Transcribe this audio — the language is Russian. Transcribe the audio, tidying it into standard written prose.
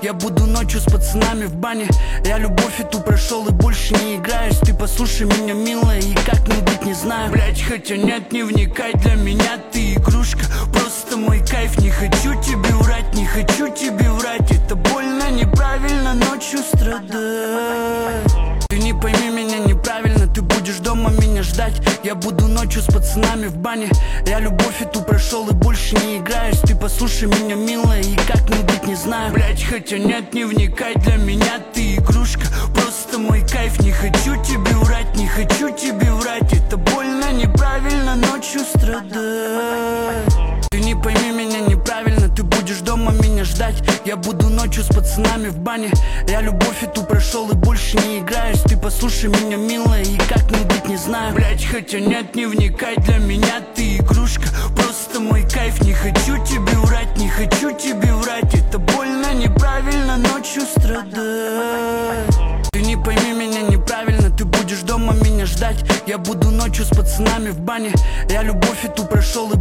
Я буду ночью с пацанами в бане. Я любовь эту прошел и больше не играюсь. Ты послушай меня, милая, и как мне быть не знаю. Блять, хотя нет, не вникай, для меня ты игрушка. Просто мой кайф, не хочу тебе врать, не хочу тебе врать. Это больно, неправильно ночью страдать. Ты не пойми меня неправильно, ты будешь дома меня ждать. Я буду ночью с пацанами в бане. Я любовь эту прошел и больше не играюсь. Ты послушай меня, милая, и как мне быть не знаю. Блять, хотя нет, не вникай, для меня ты игрушка. Просто мой кайф, не хочу тебе врать, не хочу тебе врать. Это больно, неправильно ночью страдать. Ты не пойми меня неправильно, ты будешь дома меня ждать. Я буду ночью с пацанами в бане. Я любовь эту прошел и больше не играюсь. Ты послушай меня, милая, и как мне быть не знаю. Блять, хотя нет, не вникай, для меня ты игрушка. Просто мой кайф, не хочу тебе врать, не хочу тебе врать. Это больно, неправильно ночью страдать. Ты не пойми меня неправильно, ты будешь дома меня ждать. Я буду ночью с пацанами в бане. Я любовь эту прошел и